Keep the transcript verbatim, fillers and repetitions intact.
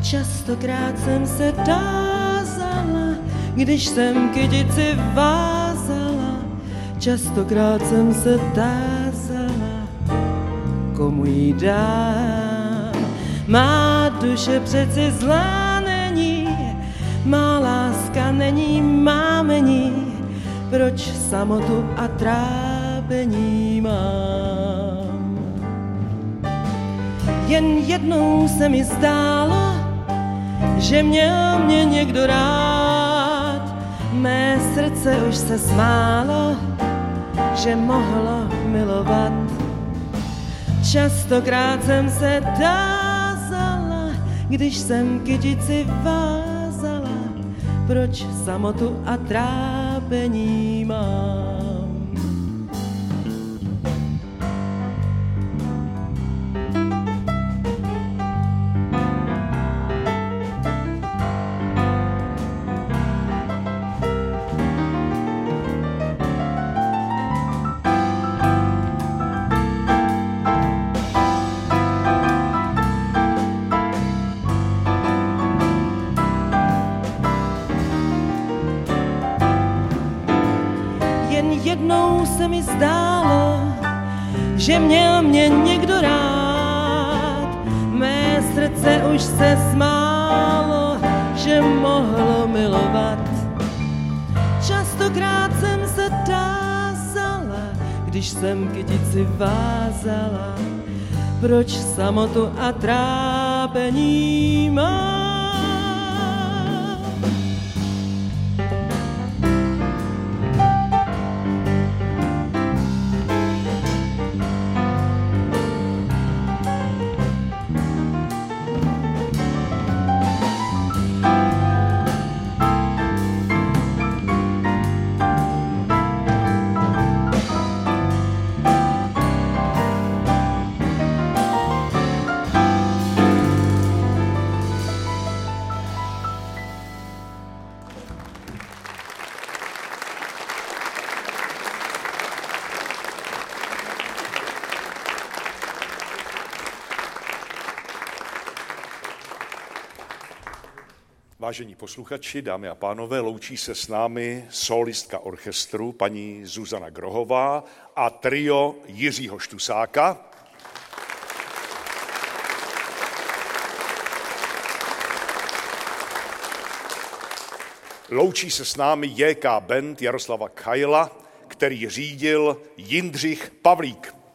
Častokrát jsem se tázala, když jsem kytici vázala. Častokrát jsem se tázala, komu jí dám. Má duše přeci zlá není, má láska není mámení. Proč samotu a trápení mám? Jen jednou se mi zdálo, že měl mě někdo rád. Mé srdce už se smálo, že mohlo milovat. Častokrát jsem se tázala, když jsem kytici vázala, proč samotu a trápení mám. Jednou se mi zdálo, že měl mě někdo rád. Mé srdce už se smálo, že mohlo milovat. Častokrát jsem se tázala, když jsem kytici vázala, proč samotu a trápení mám. Vážení posluchači, dámy a pánové, loučí se s námi sólistka orchestru paní Zuzana Grohová a trio Jiřího Štusáka. Loučí se s námi J K Band Jaroslava Kajla, který řídil Jindřich Pavlík.